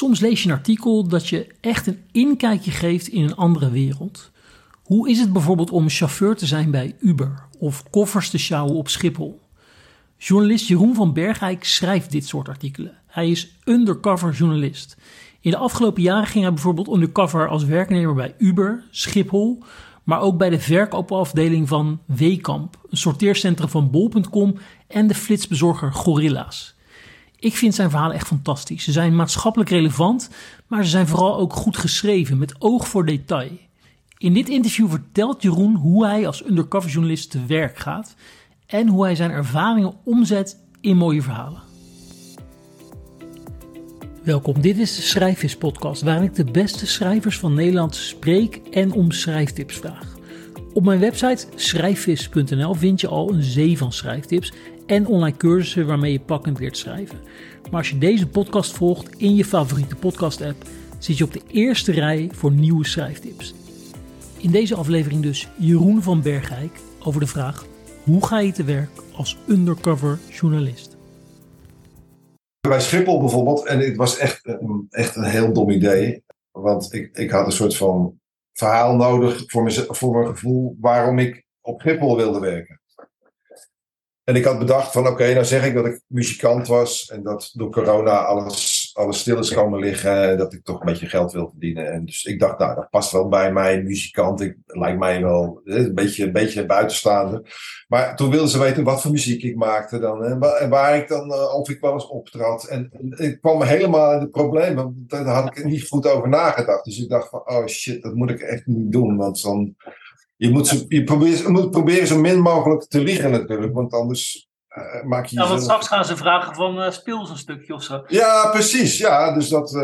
Soms lees je een artikel dat je echt een inkijkje geeft in een andere wereld. Hoe is het bijvoorbeeld om chauffeur te zijn bij Uber of koffers te sjouwen op Schiphol? Journalist Jeroen van Bergijk schrijft dit soort artikelen. Hij is undercover journalist. In de afgelopen jaren ging hij bijvoorbeeld undercover als werknemer bij Uber, Schiphol, maar ook bij de verkoopafdeling van Wekamp, een sorteercentrum van bol.com en de flitsbezorger Gorilla's. Ik vind zijn verhalen echt fantastisch. Ze zijn maatschappelijk relevant, maar ze zijn vooral ook goed geschreven, met oog voor detail. In dit interview vertelt Jeroen hoe hij als undercover journalist te werk gaat en hoe hij zijn ervaringen omzet in mooie verhalen. Welkom, dit is de Schrijfvis podcast, waarin ik de beste schrijvers van Nederland spreek en om schrijftips vraag. Op mijn website schrijfvis.nl vind je al een zee van schrijftips en online cursussen waarmee je pakkend leert schrijven. Maar als je deze podcast volgt in je favoriete podcast app, zit je op de eerste rij voor nieuwe schrijftips. In deze aflevering dus Jeroen van Bergijk over de vraag: hoe ga je te werk als undercover journalist? Bij Schiphol bijvoorbeeld, en het was echt een heel dom idee. Want ik had een soort van verhaal nodig voor mijn gevoel waarom ik op Schiphol wilde werken. En ik had bedacht van oké, nou zeg ik dat ik muzikant was en dat door corona alles stil is komen liggen en dat ik toch een beetje geld wil verdienen. En dus ik dacht, nou dat past wel bij mij, muzikant. Lijkt mij wel een beetje buitenstaander. Maar toen wilden ze weten wat voor muziek ik maakte dan en waar ik dan, of ik wel eens optrad. En ik kwam helemaal in de problemen, daar had ik er niet goed over nagedacht. Dus ik dacht van, oh shit, dat moet ik echt niet doen, want dan... Je moet proberen zo min mogelijk te liegen natuurlijk, want anders maak je jezelf... Want straks gaan ze vragen van speel eens een stukje of zo. Ja, precies. Ja, dus dat...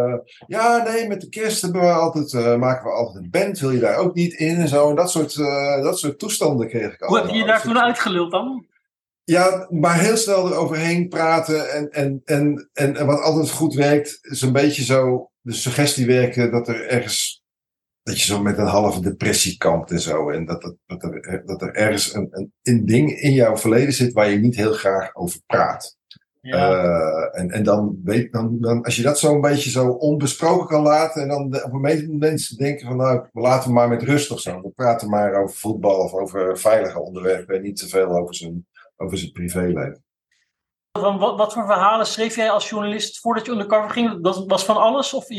met de kerst hebben we altijd, maken we altijd een band, wil je daar ook niet in en zo. En dat soort toestanden kreeg ik al. Hoe heb je je daar toen uitgeluld dan? Ja, maar heel snel eroverheen praten en wat altijd goed werkt, is een beetje zo de suggestie werken dat er ergens... Dat je zo met een halve depressie kampt en zo. En dat er ergens een ding in jouw verleden zit waar je niet heel graag over praat. Ja. En dan als je dat zo een beetje zo onbesproken kan laten. En dan op een moment mensen denken van nou, laten we maar met rust of zo. We praten maar over voetbal of over veilige onderwerpen. En niet te veel over zijn privéleven. Wat voor verhalen schreef jij als journalist voordat je undercover ging? Dat was van alles? Of...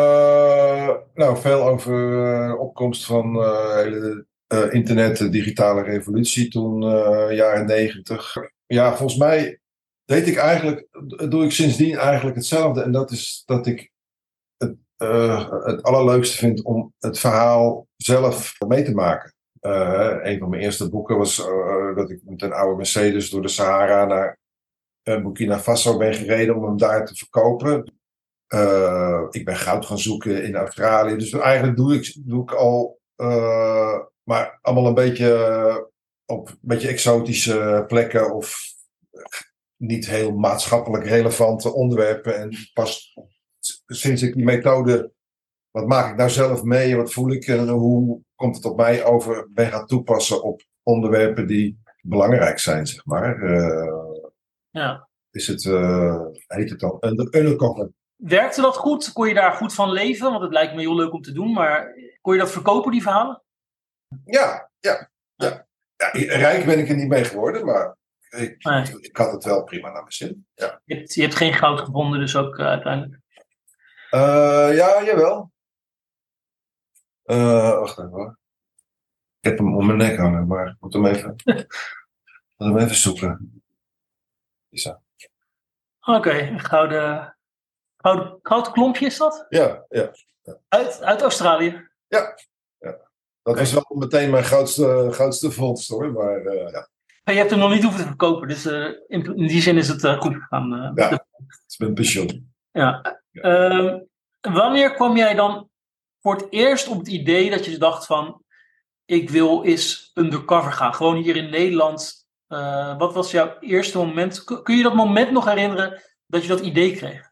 Veel over opkomst van hele internet, de digitale revolutie toen, jaren 90. Ja, volgens mij doe ik sindsdien eigenlijk hetzelfde. En dat is dat ik het allerleukste vind om het verhaal zelf mee te maken. Een van mijn eerste boeken was dat ik met een oude Mercedes door de Sahara naar Burkina Faso ben gereden om hem daar te verkopen. Ik ben goud gaan zoeken in Australië. Dus eigenlijk doe ik al, maar allemaal een beetje op een beetje exotische plekken of niet heel maatschappelijk relevante onderwerpen. En pas sinds ik die methode, wat maak ik nou zelf mee en wat voel ik en hoe komt het op mij over, ben gaan toepassen op onderwerpen die belangrijk zijn, zeg maar. Ja. Heet het dan undercover. Werkte dat goed? Kon je daar goed van leven? Want het lijkt me heel leuk om te doen, maar kon je dat verkopen, die verhalen? Ja. Rijk ben ik er niet mee geworden, maar ik had het wel prima naar mijn zin. Ja. Je hebt geen goud gevonden, dus ook uiteindelijk. Jawel. Wacht even hoor. Ik heb hem om mijn nek hangen, maar ik moet hem even zoeken. Zo. Oké, gouden klompje is dat? Ja. Uit Australië? Ja. Dat was wel meteen mijn grootste vondst hoor, maar ja. Je hebt hem nog niet hoeven te verkopen, dus in die zin is het goed gegaan. Ja, het is mijn pensioen. Ja. Wanneer kwam jij dan voor het eerst op het idee dat je dacht van, ik wil eens undercover gaan, gewoon hier in Nederland? Wat was jouw eerste moment? Kun je dat moment nog herinneren dat je dat idee kreeg?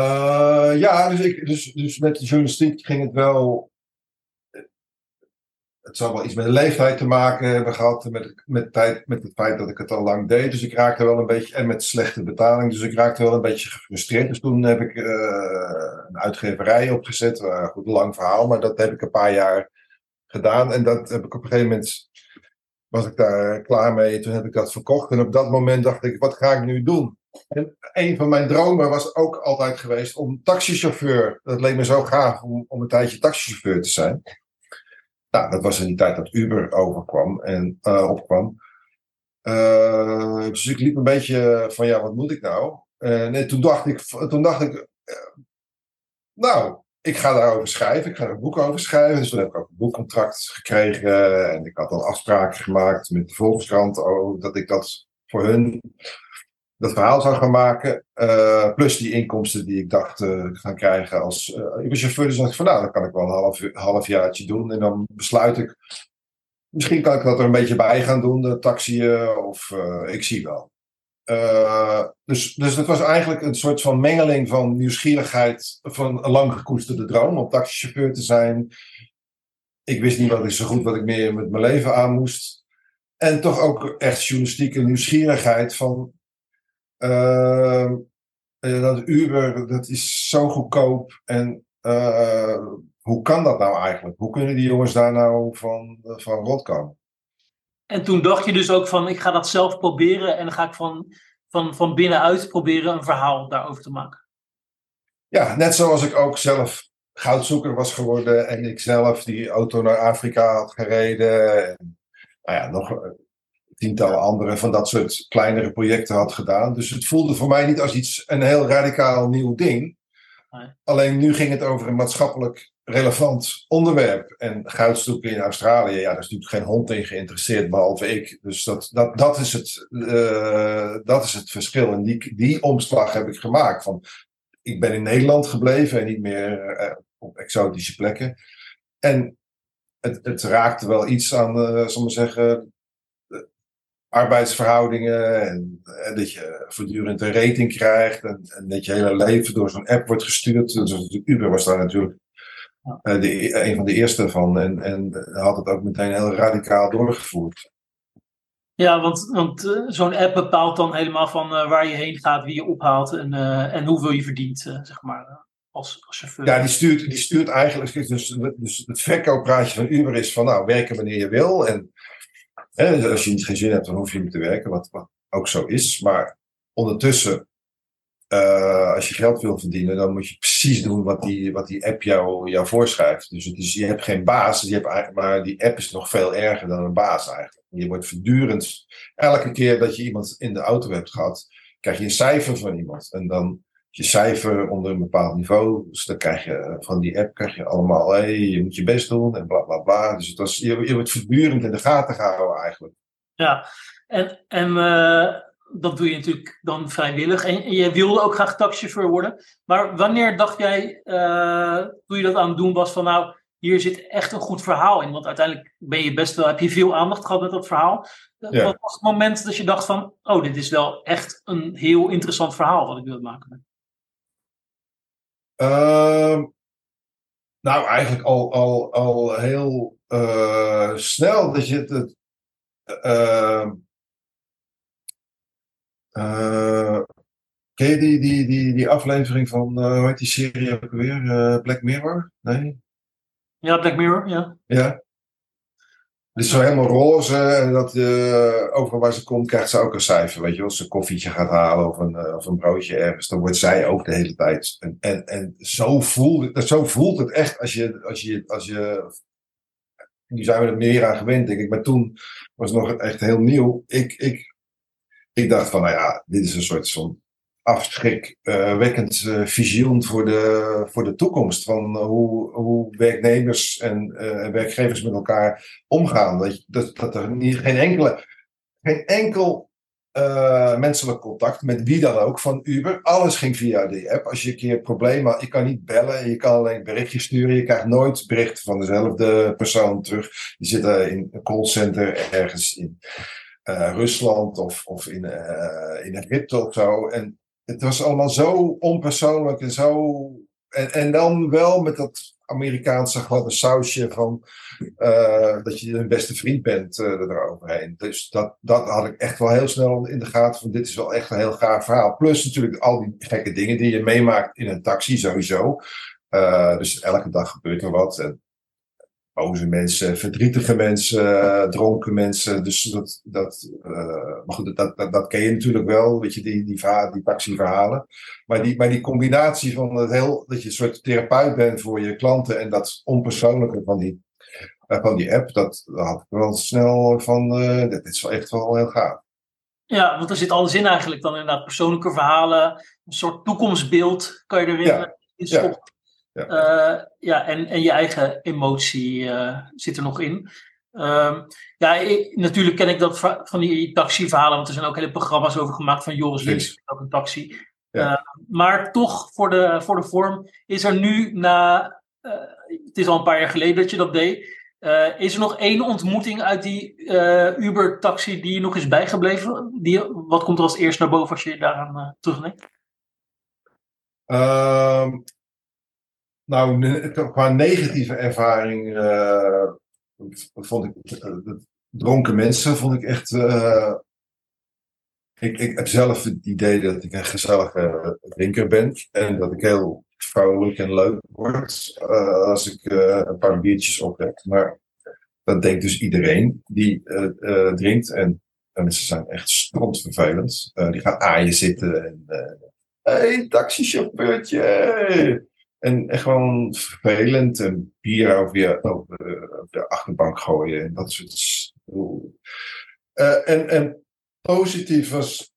Dus met de journalistiek ging het wel... het zal wel iets met de leeftijd te maken hebben gehad. Met het feit dat ik het al lang deed. Dus ik raakte wel een beetje. En met slechte betaling. Dus ik raakte wel een beetje gefrustreerd. Dus toen heb ik een uitgeverij opgezet. Goed, een lang verhaal. Maar dat heb ik een paar jaar gedaan. En dat heb ik op een gegeven moment. Was ik daar klaar mee. Toen heb ik dat verkocht. En op dat moment dacht ik: wat ga ik nu doen? En een van mijn dromen was ook altijd geweest om taxichauffeur. Dat leek me zo gaaf om een tijdje taxichauffeur te zijn. Nou, dat was in die tijd dat Uber opkwam. Dus ik liep een beetje van, ja, wat moet ik nou? Nee, toen dacht ik, nou, ik ga daarover schrijven. Ik ga er een boek over schrijven. Dus toen heb ik ook een boekcontract gekregen. En ik had al afspraken gemaakt met de Volkskrant. Dat ik dat voor hun dat verhaal zou gaan maken. Plus die inkomsten die ik dacht gaan krijgen als Uberchauffeur. Dus dacht ik van, nou, dan kan ik wel een halfjaartje doen. En dan besluit ik, misschien kan ik dat er een beetje bij gaan doen, de taxiën. Of ik zie wel. Dus het was eigenlijk een soort van mengeling van nieuwsgierigheid. Van een lang gekoesterde droom om taxichauffeur te zijn. Ik wist niet zo goed wat ik meer met mijn leven aan moest. En toch ook echt journalistieke nieuwsgierigheid van... dat Uber, dat is zo goedkoop. En hoe kan dat nou eigenlijk? Hoe kunnen die jongens daar nou van rondkomen? En toen dacht je dus ook van, ik ga dat zelf proberen. En dan ga ik van binnenuit proberen een verhaal daarover te maken. Ja, net zoals ik ook zelf goudzoeker was geworden. En ik zelf die auto naar Afrika had gereden. En, nou ja, nog tientallen andere van dat soort kleinere projecten had gedaan. Dus het voelde voor mij niet als een heel radicaal nieuw ding. Nee. Alleen nu ging het over een maatschappelijk relevant onderwerp. En goudzoeken in Australië, ja, daar is natuurlijk geen hond in geïnteresseerd, behalve ik. Dus dat is het verschil. En die omslag heb ik gemaakt. Van, ik ben in Nederland gebleven en niet meer op exotische plekken. En het raakte wel iets aan, zal maar zeggen... arbeidsverhoudingen en dat je voortdurend een rating krijgt en dat je hele leven door zo'n app wordt gestuurd. Dus Uber was daar natuurlijk een van de eerste van en had het ook meteen heel radicaal doorgevoerd. Ja, want zo'n app bepaalt dan helemaal van waar je heen gaat, wie je ophaalt en hoeveel je verdient, zeg maar, als chauffeur. Ja, die stuurt eigenlijk, dus het verkooppraatje van Uber is van nou, werken wanneer je wil en als je geen zin hebt, dan hoef je niet te werken, wat ook zo is. Maar ondertussen, als je geld wil verdienen, dan moet je precies doen wat die app jou voorschrijft. Dus je hebt geen baas, maar die app is nog veel erger dan een baas eigenlijk. Je wordt voortdurend, elke keer dat je iemand in de auto hebt gehad, krijg je een cijfer van iemand. En dan je cijfer onder een bepaald niveau. Dus dan krijg je van die app allemaal, je moet je best doen en bla bla bla. Dus je wordt voortdurend in de gaten gehouden eigenlijk. Ja, en dat doe je natuurlijk dan vrijwillig. En je wilde ook graag taxichauffeur worden. Maar wanneer dacht jij, toen je dat aan het doen was, van nou, hier zit echt een goed verhaal in. Want uiteindelijk heb je veel aandacht gehad met dat verhaal. Ja. Wat was het moment dat je dacht van, oh, dit is wel echt een heel interessant verhaal wat ik wil maken? Nou, eigenlijk al heel snel dat je het ken je die aflevering van, hoe heet die serie ook weer? Black Mirror? Nee? Ja, Black Mirror, ja. Ja. Het is zo helemaal roze en dat overal waar ze komt krijgt ze ook een cijfer, weet je wel. Als ze een koffietje gaat halen of een broodje ergens, dan wordt zij ook de hele tijd. En zo voelt het echt als je nu zijn we er meer aan gewend, denk ik. Maar toen was het nog echt heel nieuw. Ik dacht van, nou ja, dit is een soort van afschrikwekkend visioen voor de toekomst. Van hoe werknemers en werkgevers met elkaar omgaan. Dat er geen enkel menselijk contact met wie dan ook van Uber. Alles ging via die app. Als je een keer problemen had, je kan niet bellen. Je kan alleen berichtjes sturen. Je krijgt nooit berichten van dezelfde persoon terug. Die zitten in een callcenter ergens in Rusland of in Egypte of zo. En het was allemaal zo onpersoonlijk en zo. En dan wel met dat Amerikaanse gladde sausje van dat je een beste vriend bent eroverheen. Dus dat had ik echt wel heel snel in de gaten van dit is wel echt een heel gaaf verhaal. Plus natuurlijk al die gekke dingen die je meemaakt in een taxi sowieso. Dus elke dag gebeurt er wat. En boze mensen, verdrietige mensen, dronken mensen. Dus maar goed, dat ken je natuurlijk wel, weet je, die taxiverhalen. Maar die combinatie van dat je een soort therapeut bent voor je klanten en dat onpersoonlijke van die app, dat had ik wel snel van, dit is wel echt wel heel gaaf. Ja, want er zit alles in eigenlijk dan inderdaad persoonlijke verhalen, een soort toekomstbeeld kan je erin in stoppen. Ja. En je eigen emotie zit er nog in. Natuurlijk ken ik dat van die taxiverhalen, want er zijn ook hele programma's over gemaakt van Joris Links, ook een taxi. Ja. Maar toch, voor de vorm, is er nu het is al een paar jaar geleden dat je dat deed, is er nog één ontmoeting uit die Uber-taxi die je nog is bijgebleven? Wat komt er als eerst naar boven als je daaraan terugdenkt? Nou, qua negatieve ervaring vond ik dronken mensen vond ik echt. Ik heb zelf het idee dat ik een gezellige drinker ben en dat ik heel vrolijk en leuk word als ik een paar biertjes op heb. Maar dat denkt dus iedereen die drinkt en mensen zijn echt strontvervelend. Die gaan aan je zitten en hey, taxichauffeurtje! En echt gewoon vervelend en bier over de achterbank gooien en dat soort. En positief was.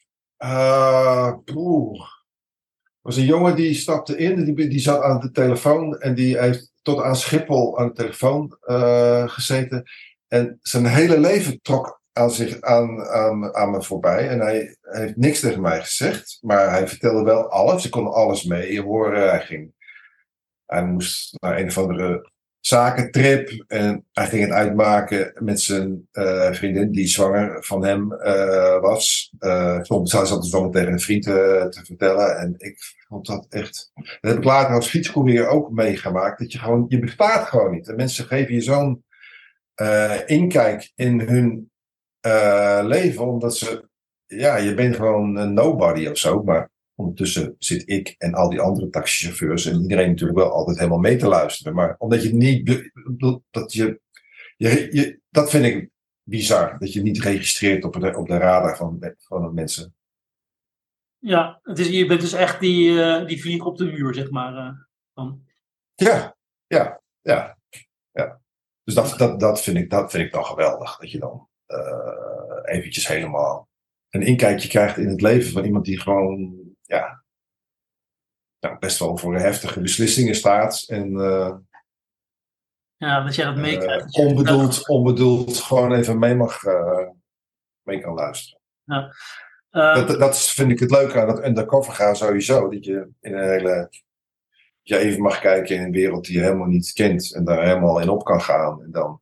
Was een jongen die stapte in, die zat aan de telefoon en die heeft tot aan Schiphol aan de telefoon gezeten. En zijn hele leven trok aan me voorbij. En hij heeft niks tegen mij gezegd, maar hij vertelde wel alles. Ik kon alles mee horen. Hij moest naar een of andere zakentrip en hij ging het uitmaken met zijn vriendin die zwanger van hem was. Soms zat hij zo tegen een vriend te vertellen en ik vond dat echt. Dat heb ik later als fietscourier ook meegemaakt. Dat je bestaat gewoon niet. En mensen geven je zo'n inkijk in hun leven omdat je bent gewoon een nobody of zo, maar ondertussen zit ik en al die andere taxichauffeurs en iedereen natuurlijk wel altijd helemaal mee te luisteren. Maar omdat je niet, dat vind ik bizar, dat je niet registreert op de radar van de mensen. Ja, je bent dus echt die vlieg op de muur, zeg maar. Ja. Dus dat vind ik dan geweldig, dat je dan eventjes helemaal een inkijkje krijgt in het leven van iemand die gewoon best wel voor heftige beslissingen staat. En dat jij dat meekrijgt. Onbedoeld gewoon even mee kan luisteren. Ja. Dat vind ik het leuke aan dat undercover gaan sowieso. Dat je in je even mag kijken in een wereld die je helemaal niet kent. En daar helemaal in op kan gaan. En dan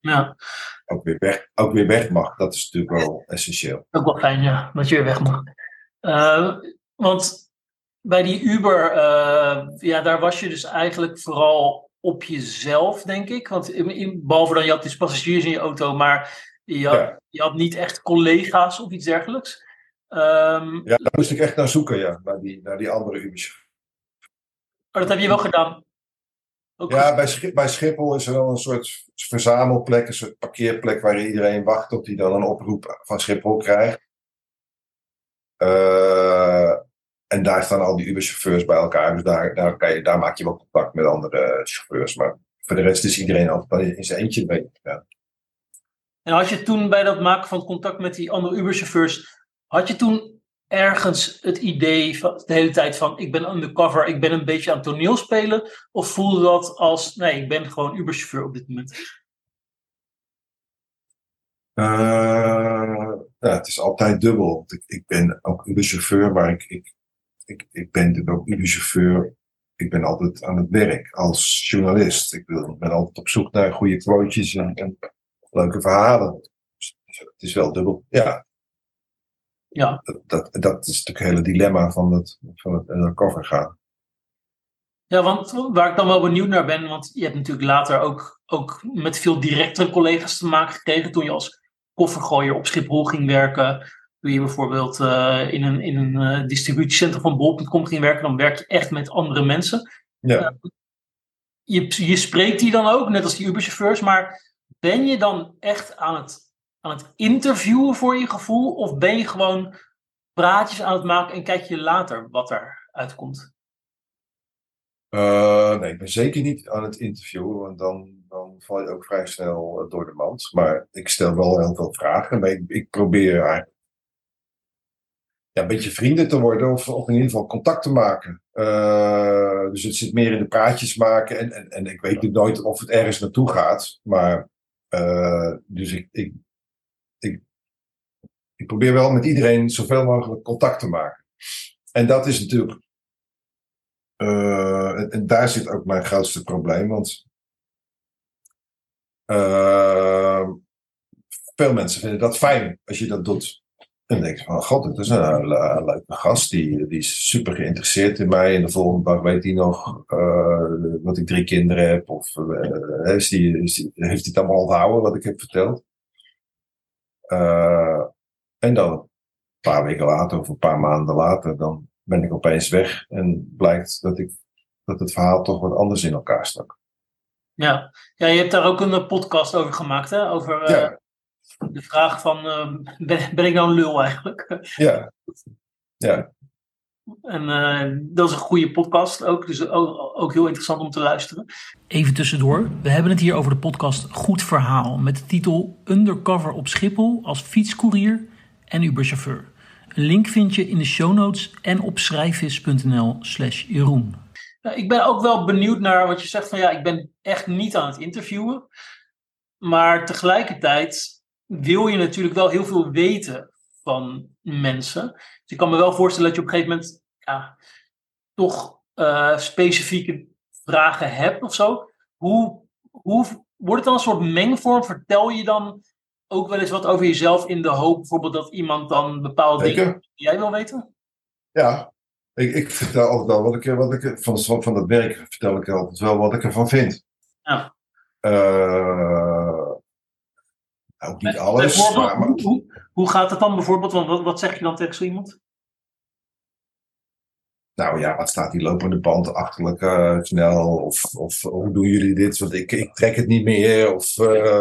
ook weer weg mag. Dat is natuurlijk wel essentieel. Ook wel fijn, ja. Dat je weer weg mag. Want bij die Uber, daar was je dus eigenlijk vooral op jezelf, denk ik. Want behalve dan, je had dus passagiers in je auto, maar je had niet echt collega's of iets dergelijks. Daar moest ik echt naar zoeken, ja. Naar die andere Ubers. Oh, dat heb je wel gedaan? Bij Schiphol is er dan een soort verzamelplek, een soort parkeerplek waar iedereen wacht tot hij dan een oproep van Schiphol krijgt. En daar staan al die Uber-chauffeurs bij elkaar. Dus daar maak je wel contact met andere chauffeurs. Maar voor de rest is iedereen altijd in zijn eentje mee. Ja. En had je toen bij dat maken van contact met die andere Uber-chauffeurs, had je toen ergens het idee van de hele tijd van ik ben undercover, ik ben een beetje aan het toneel spelen? Of voelde dat als nee, ik ben gewoon Uber-chauffeur op dit moment? Het is altijd dubbel. Ik ben ook Uber-chauffeur, maar ik ben natuurlijk ook Uber-chauffeur. Ik ben altijd aan het werk als journalist. Ik ben altijd op zoek naar goede quotejes en leuke verhalen. Dus het is wel dubbel. Ja. Dat is natuurlijk het hele dilemma van het undercover gaan. Ja, want waar ik dan wel benieuwd naar ben, want je hebt natuurlijk later ook met veel directere collega's te maken gekregen toen je als koffergooier op Schiphol ging werken. Toen je bijvoorbeeld in een distributiecentrum van bol.com ging werken, dan werk je echt met andere mensen. Ja. Je spreekt die dan ook, net als die Uber-chauffeurs, maar ben je dan echt aan het interviewen voor je gevoel? Of ben je gewoon praatjes aan het maken en kijk je later wat er uitkomt? Nee, ik ben zeker niet aan het interviewen, want dan val je ook vrij snel door de mand. Maar ik stel wel heel veel vragen. Maar ik probeer eigenlijk een beetje vrienden te worden of in ieder geval contact te maken. Dus het zit meer in de praatjes maken. En ik weet natuurlijk nooit of het ergens naartoe gaat. Maar dus ik probeer wel met iedereen zoveel mogelijk contact te maken. En dat is natuurlijk. En daar zit ook mijn grootste probleem. Want veel mensen vinden dat fijn als je dat doet. En dan denk je van, god, het is een leuke gast. Die is super geïnteresseerd in mij. En de volgende dag weet hij nog dat ik 3 kinderen heb. Of heeft hij het allemaal onthouden wat ik heb verteld. En dan een paar weken later of een paar maanden later, dan ben ik opeens weg. En blijkt dat het verhaal toch wat anders in elkaar stak. Ja, je hebt daar ook een podcast over gemaakt, hè? Over Ja, de vraag van, ben ik nou een lul eigenlijk? ja, ja. En dat is een goede podcast ook, dus ook heel interessant om te luisteren. Even tussendoor, we hebben het hier over de podcast Goed Verhaal met de titel Undercover op Schiphol als fietscourier en Uberchauffeur. Een link vind je in de show notes en op schrijfvis.nl/Jeroen. Ik ben ook wel benieuwd naar wat je zegt van ja, ik ben echt niet aan het interviewen. Maar tegelijkertijd wil je natuurlijk wel heel veel weten van mensen. Dus ik kan me wel voorstellen dat je op een gegeven moment toch specifieke vragen hebt of zo. Hoe wordt het dan een soort mengvorm? Vertel je dan ook wel eens wat over jezelf in de hoop bijvoorbeeld dat iemand dan bepaalde dingen die jij wil weten? Ja, ik vertel altijd wel wat ik van dat werk vertel ik altijd wel wat ik ervan vind. Ja. Ook niet alles. Maar, hoe gaat het dan bijvoorbeeld? Want wat zeg je dan tegen zo iemand? nou ja, wat staat die lopende band achterlijk snel? Of hoe doen jullie dit? Want ik trek het niet meer. Of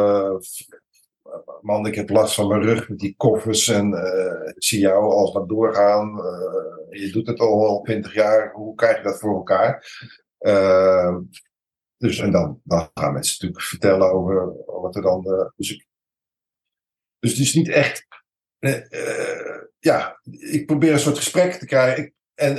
man, ik heb last van mijn rug met die koffers. En ik zie jou alsmaar doorgaan. Je doet het al 20 jaar. Hoe krijg je dat voor elkaar? Dus en dan gaan mensen natuurlijk vertellen over wat er dan. Dus het is niet echt. Ja, ik probeer een soort gesprek te krijgen.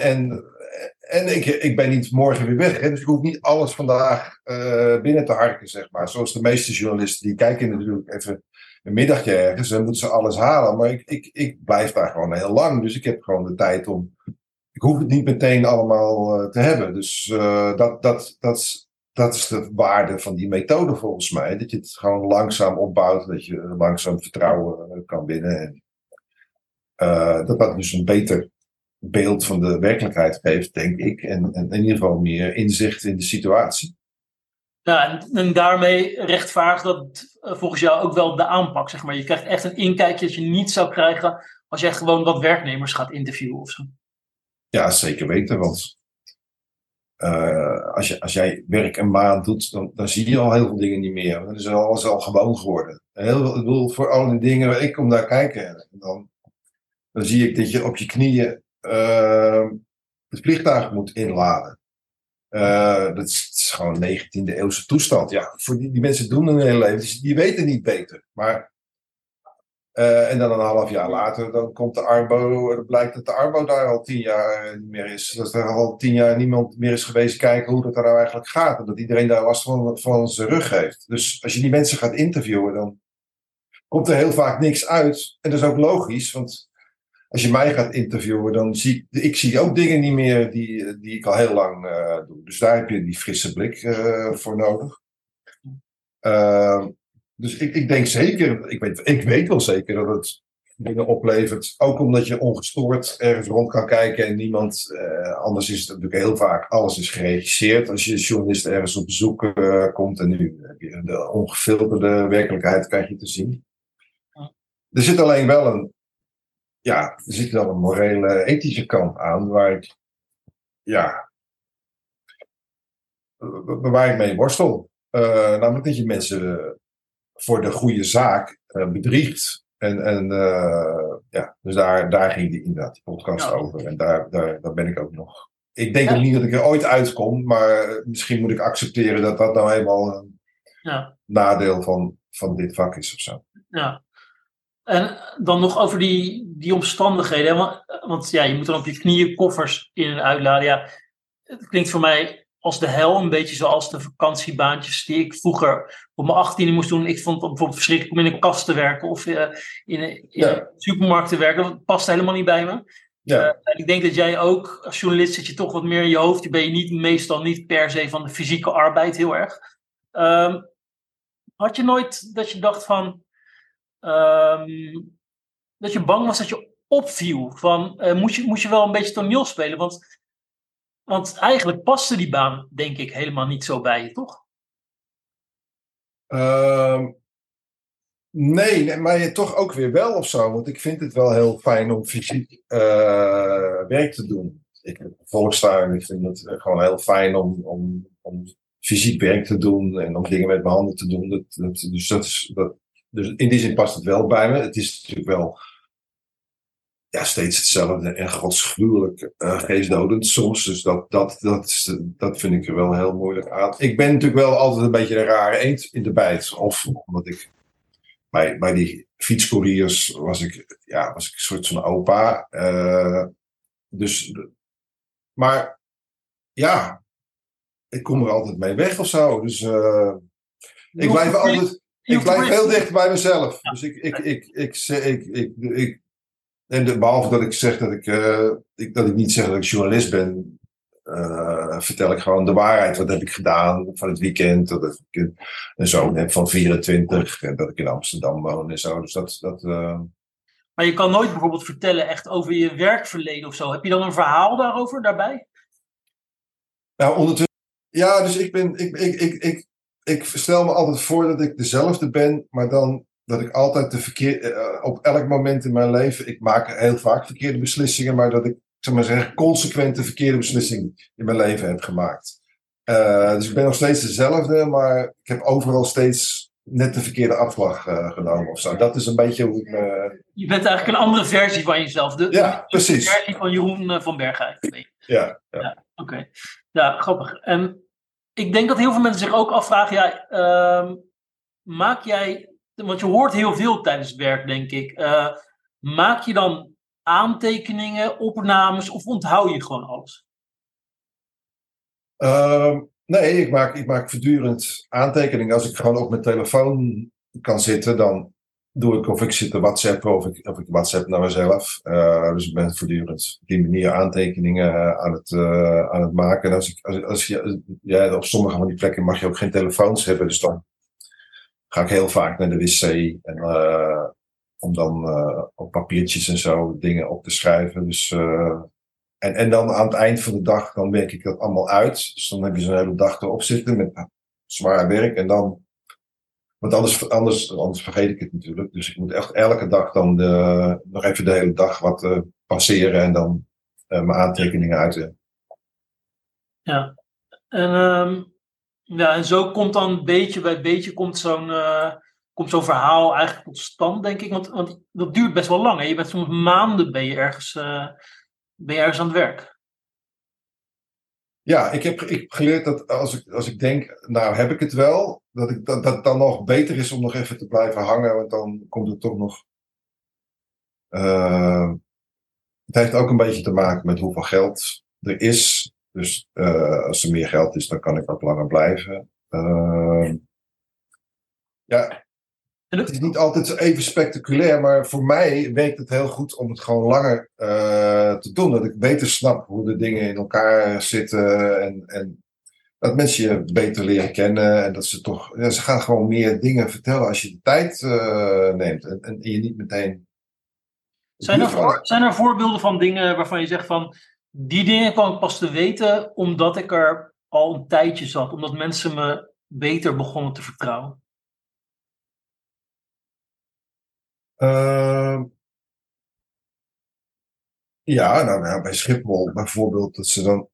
Ik ben niet morgen weer weg. Hè, dus ik hoef niet alles vandaag binnen te harken, zeg maar. Zoals de meeste journalisten, die kijken natuurlijk even een middagje ergens. En moeten ze alles halen. Maar ik blijf daar gewoon heel lang. Dus ik heb gewoon de tijd om. Ik hoef het niet meteen allemaal te hebben. Dus dat is de waarde van die methode volgens mij. Dat je het gewoon langzaam opbouwt. Dat je langzaam vertrouwen kan winnen. En dat dus een beter beeld van de werkelijkheid geeft, denk ik. En in ieder geval meer inzicht in de situatie. Ja, en daarmee rechtvaardigt dat volgens jou ook wel de aanpak, zeg maar. Je krijgt echt een inkijkje dat je niet zou krijgen als jij gewoon wat werknemers gaat interviewen of zo. Ja, zeker weten, want als jij werk een maand doet, dan zie je al heel veel dingen niet meer. Dat is alles al gewoon geworden. Ik bedoel, voor al die dingen, ik kom daar kijken. En dan zie ik dat je op je knieën het vliegtuig moet inladen. Dat is gewoon 19e eeuwse toestand. Ja, voor die mensen doen een hele leven. Dus die weten niet beter. Maar, en dan een half jaar later, dan komt de Arbo. Dan blijkt dat de Arbo daar al 10 jaar niet meer is. Dat er al 10 jaar niemand meer is geweest kijken hoe dat er nou eigenlijk gaat. En dat iedereen daar last van zijn rug heeft. Dus als je die mensen gaat interviewen, dan komt er heel vaak niks uit. En dat is ook logisch, want als je mij gaat interviewen, dan zie ik ook dingen niet meer die ik al heel lang doe. Dus daar heb je die frisse blik voor nodig. Dus ik denk zeker, ik weet wel zeker dat het dingen oplevert. Ook omdat je ongestoord ergens rond kan kijken en niemand... anders is het natuurlijk heel vaak, alles is geregisseerd. Als je journalist ergens op bezoek komt en nu heb je de ongefilterde werkelijkheid krijg je te zien. Er zit alleen wel er zit wel een morele, ethische kant aan waar ik mee worstel. Namelijk dat je mensen voor de goede zaak bedriegt. Dus daar ging inderdaad die podcast over. En daar ben ik ook nog. Ik denk ook niet dat ik er ooit uitkom, maar misschien moet ik accepteren dat dat nou eenmaal een nadeel van dit vak is of zo. Ja. En dan nog over die omstandigheden. Want je moet dan op je knieën koffers in en uitladen. Ja, het klinkt voor mij als de hel, een beetje zoals de vakantiebaantjes die ik vroeger op mijn 18e moest doen. Ik vond het bijvoorbeeld verschrikkelijk om in een kast te werken of in een supermarkt te werken. Dat past helemaal niet bij me. Ja. Ik denk dat jij ook, als journalist zit je toch wat meer in je hoofd. Je ben je meestal niet per se van de fysieke arbeid heel erg. Had je nooit dat je dacht van... dat je bang was dat je opviel? Moest je wel een beetje toneel spelen? Want eigenlijk paste die baan, denk ik, helemaal niet zo bij je, toch? Nee, maar je toch ook weer wel of zo. Want ik vind het wel heel fijn om fysiek werk te doen. Ik heb volkstuin, ik vind het gewoon heel fijn om fysiek werk te doen en om dingen met mijn handen te doen. Dus in die zin past het wel bij me. Het is natuurlijk wel steeds hetzelfde en godsgruwelijk geestdodend soms. Dus dat vind ik er wel heel moeilijk aan. Ik ben natuurlijk wel altijd een beetje een rare eend in de bijt. Of omdat ik bij die fietscouriers was ik een soort van opa. Maar ja, ik kom er altijd mee weg of zo. Dus ik blijf altijd... Ik blijf heel dicht bij mezelf. Ja. Dus behalve dat ik zeg dat ik niet zeg dat ik journalist ben, vertel ik gewoon de waarheid. Wat heb ik gedaan van het weekend? Dat ik een zoon heb van 24 en dat ik in Amsterdam woon en zo. Dus Maar je kan nooit bijvoorbeeld vertellen echt over je werkverleden of zo. Heb je dan een verhaal daarbij? Nou, ondertussen... Ja, dus ik stel me altijd voor dat ik dezelfde ben, maar dan dat ik altijd op elk moment in mijn leven, ik maak heel vaak verkeerde beslissingen, maar dat ik, zeg maar zeggen, consequente verkeerde beslissingen in mijn leven heb gemaakt. Dus ik ben nog steeds dezelfde, maar ik heb overal steeds net de verkeerde afslag genomen of zo. Dat is een beetje hoe ik me... Je bent eigenlijk een andere versie van jezelf. Precies. De versie van Jeroen van Bergijk. Ja. Oké. Ja, grappig. En ik denk dat heel veel mensen zich ook afvragen, maak jij, want je hoort heel veel tijdens het werk, denk ik. Maak je dan aantekeningen, opnames of onthoud je gewoon alles? Nee, ik maak voortdurend aantekeningen. Als ik gewoon op mijn telefoon kan zitten, dan doe ik of ik zit te WhatsAppen of ik WhatsApp naar mezelf. Dus ik ben voortdurend op die manier aantekeningen aan het maken. En als je op sommige van die plekken mag je ook geen telefoons hebben, dus dan ga ik heel vaak naar de wc en om dan op papiertjes en zo dingen op te schrijven. Dus, en dan aan het eind van de dag, dan werk ik dat allemaal uit. Dus dan heb je zo'n hele dag erop zitten met zwaar werk. En dan, want anders vergeet ik het natuurlijk. Dus ik moet echt elke dag dan nog even de hele dag wat passeren en dan mijn aantekeningen uit. Ja, en zo komt dan beetje bij beetje komt zo'n verhaal eigenlijk tot stand, denk ik. Want dat duurt best wel lang. Hè? Je bent soms maanden ben je ergens aan het werk. Ja, ik heb geleerd dat als ik denk, nou heb ik het wel, dat het dan nog beter is om nog even te blijven hangen, want dan komt het toch nog... het heeft ook een beetje te maken met hoeveel geld er is. Dus als er meer geld is, dan kan ik ook langer blijven. Het is niet altijd even spectaculair, maar voor mij werkt het heel goed om het gewoon langer te doen. Dat ik beter snap hoe de dingen in elkaar zitten en dat mensen je beter leren kennen. En dat ze toch, ze gaan gewoon meer dingen vertellen als je de tijd neemt en je niet meteen Zijn er voorbeelden van dingen waarvan je zegt van... Die dingen kwam ik pas te weten omdat ik er al een tijdje zat. Omdat mensen me beter begonnen te vertrouwen. Ja, nou, bij Schiphol bijvoorbeeld, dat ze dan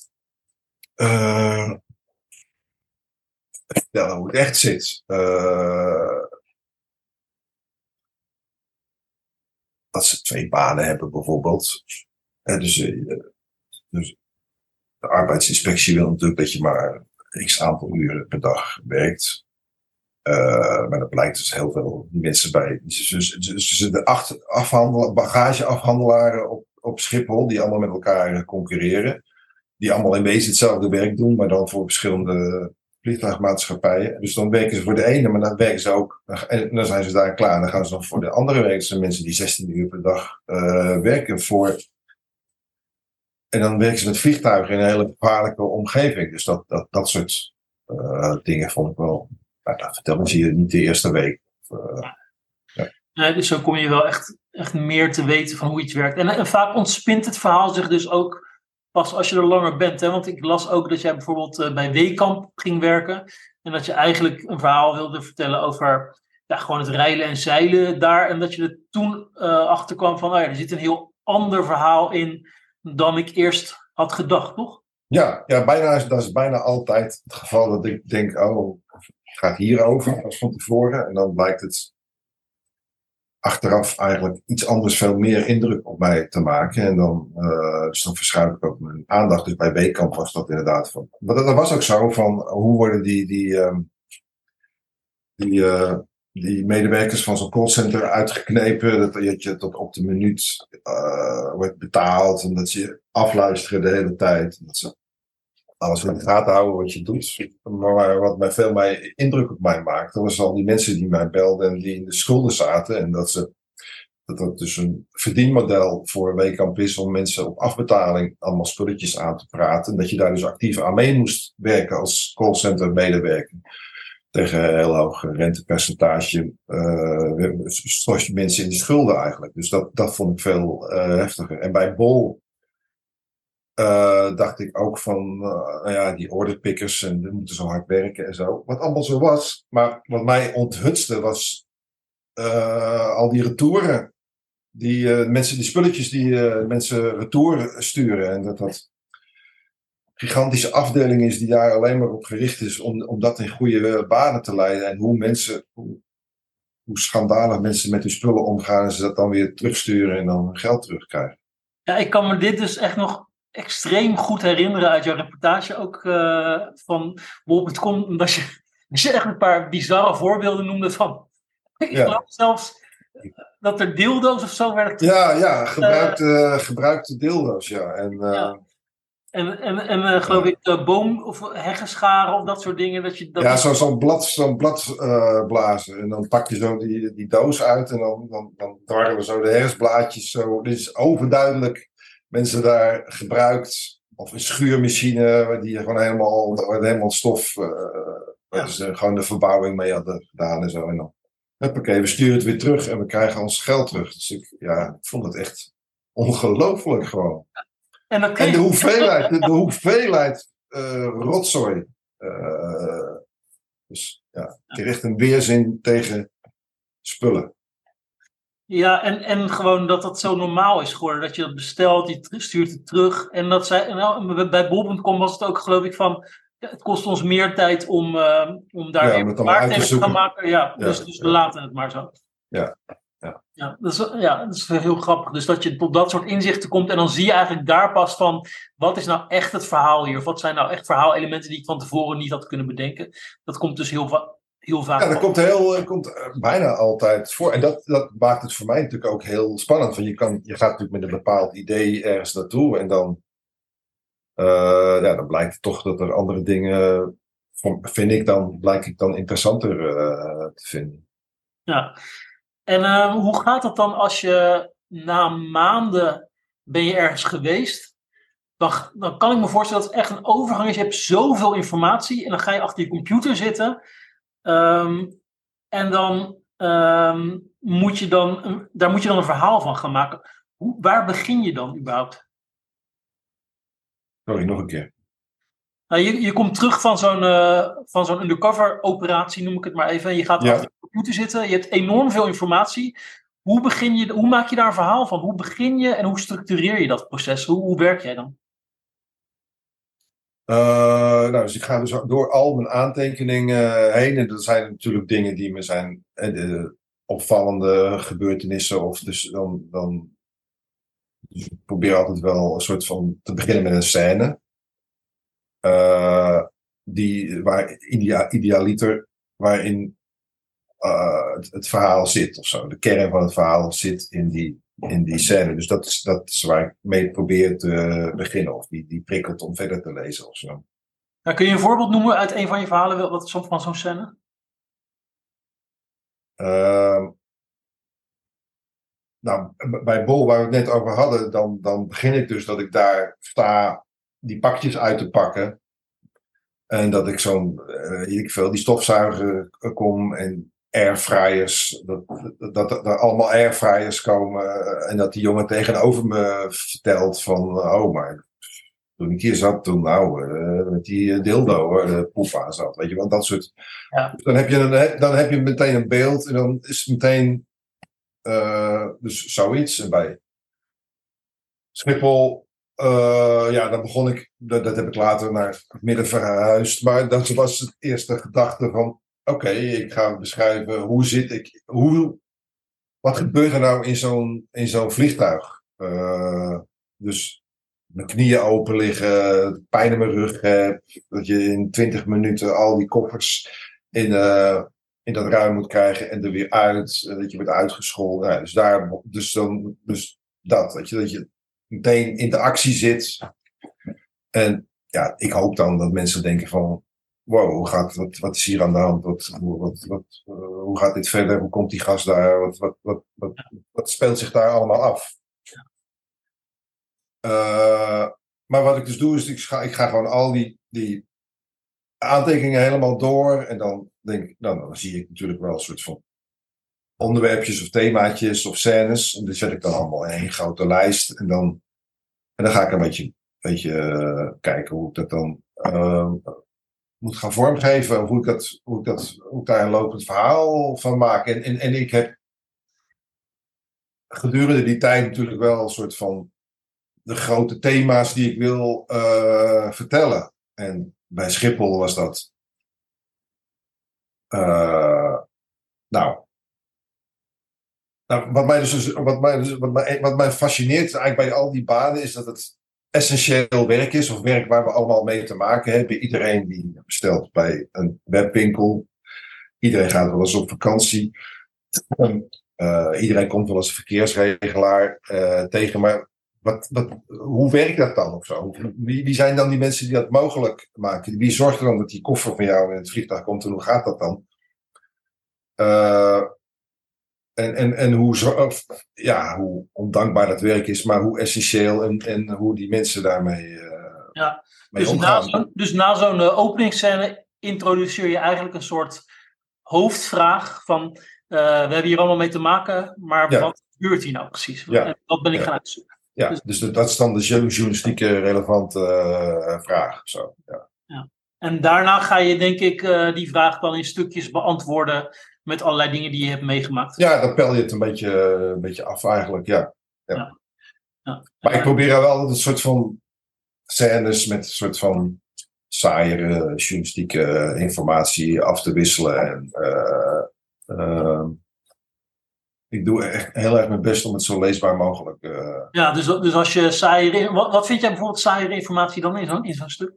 vertellen hoe het echt zit. Dat ze 2 banen hebben bijvoorbeeld. Dus de arbeidsinspectie wil natuurlijk dat je maar x aantal uren per dag werkt. Maar dat blijkt dus heel veel die mensen bij. De 8 bagageafhandelaren op Schiphol, die allemaal met elkaar concurreren. Die allemaal in wezen hetzelfde werk doen, maar dan voor verschillende vliegtuigmaatschappijen. Dus dan werken ze voor de ene, maar dan werken ze ook. En dan zijn ze daar klaar. Dan gaan ze nog voor de andere werken. Dat zijn mensen die 16 uur per dag werken voor. En dan werken ze met vliegtuigen in een hele gevaarlijke omgeving. Dus dat soort dingen vond ik wel. Nou, dat vertellen ze je niet de eerste week. Dus zo kom je wel echt meer te weten van hoe iets werkt. En vaak ontspint het verhaal zich dus ook pas als je er langer bent. Hè? Want ik las ook dat jij bijvoorbeeld bij Weekamp ging werken. En dat je eigenlijk een verhaal wilde vertellen over gewoon het reilen en zeilen daar. En dat je er toen achter kwam van, er zit een heel ander verhaal in dan ik eerst had gedacht, toch? Ja, dat is bijna altijd het geval dat ik denk, het gaat hierover als van tevoren. En dan blijkt het achteraf eigenlijk iets anders, veel meer indruk op mij te maken. En dus dan verschuif ik ook mijn aandacht. Dus bij Weekamp was dat inderdaad van. Maar dat was ook zo van, hoe worden die medewerkers van zo'n callcenter uitgeknepen, dat je tot op de minuut wordt betaald en dat ze je afluisteren de hele tijd. Dat ze alles in de gaten houden wat je doet. Maar wat veel meer indruk op mij maakte, was al die mensen die mij belden en die in de schulden zaten. En dat dus een verdienmodel voor Weekamp is om mensen op afbetaling allemaal spulletjes aan te praten. En dat je daar dus actief aan mee moest werken als callcenter medewerker. Tegen een heel hoog rentepercentage stort je mensen in de schulden eigenlijk. Dus dat vond ik veel heftiger. En bij Bol dacht ik ook van, die orderpickers en die moeten zo hard werken en zo. Wat allemaal zo was. Maar wat mij onthutste was al die retouren. Die spulletjes die mensen retour sturen. En dat gigantische afdeling is die daar alleen maar op gericht is om dat in goede banen te leiden. En hoe schandalig mensen met hun spullen omgaan en ze dat dan weer terugsturen en dan geld terugkrijgen. Ja, ik kan me dit dus echt nog extreem goed herinneren uit jouw reportage ook van bol.com. Dat je echt een paar bizarre voorbeelden noemde van. Ik geloof zelfs dat er dildo's of zo werden. Ja, gebruikte dildo's, ja. En geloof ik boom- of heggenscharen of dat soort dingen. Zo'n blad blazen. En dan pak je zo die doos uit en dan dwarrelen zo de herfstblaadjes zo. Dit is overduidelijk mensen daar gebruikt. Of een schuurmachine die gewoon helemaal stof. Dus gewoon de verbouwing mee hadden gedaan en zo. En dan, huppakee, we sturen het weer terug en we krijgen ons geld terug. Dus ik vond het echt ongelooflijk gewoon. En de hoeveelheid rotzooi. Dus ja, het is echt een weerzin tegen spullen. Ja, en gewoon dat zo normaal is geworden. Dat je dat bestelt, je stuurt het terug. En bij bol.com was het ook, geloof ik, van... Het kost ons meer tijd om daar even waar tegen te gaan maken. Dus we laten het maar zo. Ja, dat is heel grappig. Dus dat je tot dat soort inzichten komt en dan zie je eigenlijk daar pas van, wat is nou echt het verhaal hier? Of wat zijn nou echt verhaalelementen die ik van tevoren niet had kunnen bedenken? Dat komt dus heel vaak. Ja, dat komt bijna altijd voor. En dat maakt het voor mij natuurlijk ook heel spannend. Want je gaat natuurlijk met een bepaald idee ergens naartoe en dan blijkt het toch dat er andere dingen, blijkt ik dan interessanter te vinden. Ja. En hoe gaat het dan als je na maanden ben je ergens geweest? Dan kan ik me voorstellen dat het echt een overgang is. Je hebt zoveel informatie en dan ga je achter je computer zitten. En dan daar moet je dan een verhaal van gaan maken. Waar begin je dan überhaupt? Sorry, nog een keer. Nou, je komt terug van zo'n undercover operatie, noem ik het maar even. En je gaat achter de computer zitten. Je hebt enorm veel informatie. Hoe maak je daar een verhaal van? Hoe begin je en hoe structureer je dat proces? Hoe werk jij dan? Dus ik ga dus door al mijn aantekeningen heen. En dat zijn natuurlijk dingen die me zijn opvallende gebeurtenissen. Of dan dus ik probeer altijd wel een soort van te beginnen met een scène. Waar idealiter waarin het verhaal zit of zo. De kern van het verhaal zit in die scène. Dus dat is waar ik mee probeer te beginnen. Of die prikkelt om verder te lezen of zo. Nou, kun je een voorbeeld noemen uit een van je verhalen wat van zo'n scène? Bij Bol, waar we het net over hadden, dan begin ik dus dat ik daar sta die pakjes uit te pakken. En dat ik die stofzuiger kom en airfryers, dat er allemaal airfryers komen. En dat die jongen tegenover me vertelt van, maar toen ik hier zat, toen met die dildo de poep aan zat. Weet je, want dat soort. Ja. Dus dan heb je meteen een beeld en dan is het meteen dus zoiets. En bij Schiphol, dan begon ik, dat heb ik later naar het midden verhuisd. Maar dat was het eerste gedachte van, oké, ik ga beschrijven wat gebeurt er nou in zo'n vliegtuig? Dus mijn knieën open liggen, pijn in mijn rug heb, dat je in 20 minuten al die koffers in dat ruim moet krijgen en er weer uit, dat je wordt uitgescholden. Ja, dus dat je meteen in de actie zit. En ja, ik hoop dan dat mensen denken van, wow, wat is hier aan de hand? Hoe gaat dit verder? Hoe komt die gast daar? Wat speelt zich daar allemaal af? Maar wat ik dus doe, is ik ga gewoon al die aantekeningen helemaal door. En dan denk ik, dan zie ik natuurlijk wel een soort van onderwerpjes of themaatjes of scènes. En die zet ik dan allemaal in een grote lijst. En dan ga ik een beetje kijken hoe ik dat dan moet gaan vormgeven. Of hoe ik daar een lopend verhaal van maak. En ik heb gedurende die tijd natuurlijk wel een soort van de grote thema's die ik wil vertellen. En bij Schiphol was dat. Wat mij fascineert eigenlijk bij al die banen is dat het essentieel werk is, of werk waar we allemaal mee te maken hebben. Iedereen die bestelt bij een webwinkel, iedereen gaat wel eens op vakantie, iedereen komt wel eens een verkeersregelaar tegen, maar hoe werkt dat dan of zo? Wie zijn dan die mensen die dat mogelijk maken? Wie zorgt er dan dat die koffer van jou in het vliegtuig komt en hoe gaat dat dan? En hoe ondankbaar dat werk is, maar hoe essentieel en hoe die mensen daarmee mee omgaan. Dus na zo'n openingsscène introduceer je eigenlijk een soort hoofdvraag van we hebben hier allemaal mee te maken, maar wat gebeurt hier nou precies? Ja. En dat ben ik gaan uitzoeken. Ja, dus dat is dan de journalistieke relevante vraag. Zo. Ja. Ja. En daarna ga je denk ik die vraag dan in stukjes beantwoorden met allerlei dingen die je hebt meegemaakt. Ja, dan pel je het een beetje af eigenlijk, ja. Maar ik probeer wel een soort van scènes met een soort van saaiere journalistieke informatie af te wisselen. En ik doe echt heel erg mijn best om het zo leesbaar mogelijk. Ja, dus als je saaiere... Wat vind jij bijvoorbeeld saaiere informatie dan in zo'n stuk?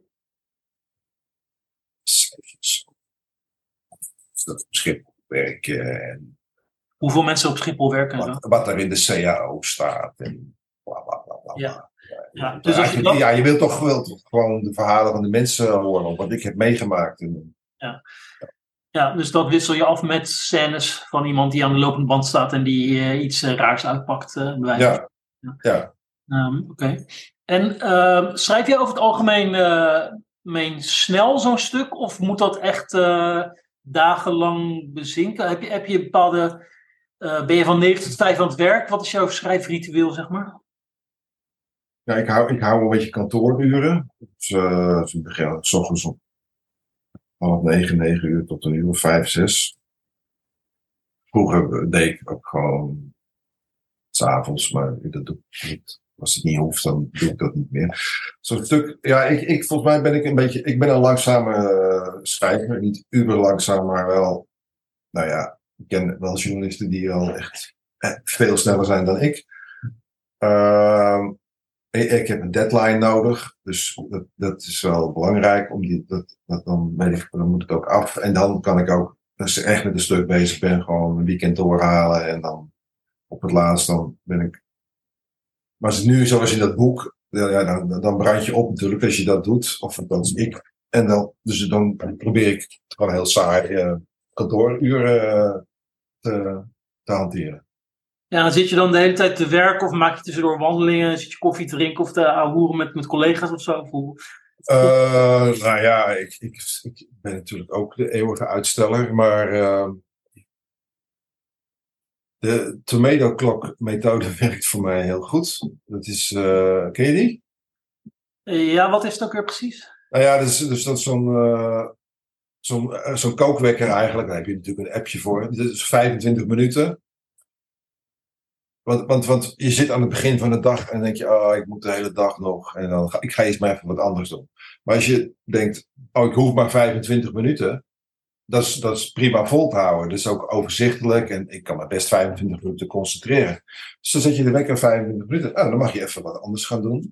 Dat op Schiphol werken. En hoeveel mensen op Schiphol werken. Wat er in de CAO staat. En bla bla bla bla. Ja, dus als je wilt toch gewoon de verhalen van de mensen horen. Wat ik heb meegemaakt. Ja, dus dat wissel je af met scènes van iemand die aan de lopende band staat en die iets raars uitpakt. Ja. Oké. En schrijf je over het algemeen snel zo'n stuk? Of moet dat echt dagenlang bezinken? Heb je een bepaalde... ben je van 9 tot 5 aan het werk? Wat is jouw schrijfritueel, zeg maar? Ja, ik hou een beetje kantooruren. Dus ik begin 's ochtends om 8:30, 9 uur tot een uur of 5, 6. Vroeger deed ik ook gewoon 's avonds, maar dat doe ik niet. Als het niet hoeft, dan doe ik dat niet meer. Zo'n stuk, ja, volgens mij ben ik ik ben een langzame schrijver. Niet uber langzaam, maar wel, nou ja, ik ken wel journalisten die al echt veel sneller zijn dan ik. Ehm, ik heb een deadline nodig, dus dat is wel belangrijk. Dan weet ik, dan moet het ook af. En dan kan ik ook, als ik echt met een stuk bezig ben, gewoon een weekend doorhalen. En dan op het laatst dan ben ik. Maar als het nu zoals in dat boek, ja, dan brand je op natuurlijk als je dat doet. Of althans ik. En dan probeer ik gewoon heel saai kantooruren te hanteren. Ja, dan zit je dan de hele tijd te werken of maak je tussendoor wandelingen, zit je koffie te drinken of te ahoeren met collega's of zo? Nou ja, ik ben natuurlijk ook de eeuwige uitsteller, maar de tomato clock methode werkt voor mij heel goed. Dat is, ken je die? Ja, wat is het ook weer precies? Nou ja, dat is zo'n kookwekker eigenlijk. Daar heb je natuurlijk een appje voor. Dat is 25 minuten. Want je zit aan het begin van de dag en denk je, oh, ik moet de hele dag nog. En dan ik ga eens maar even wat anders doen. Maar als je denkt, oh, ik hoef maar 25 minuten. Dat is prima vol te houden. Dat is ook overzichtelijk en ik kan me best 25 minuten concentreren. Dus dan zet je de wekker 25 minuten. Oh, dan mag je even wat anders gaan doen.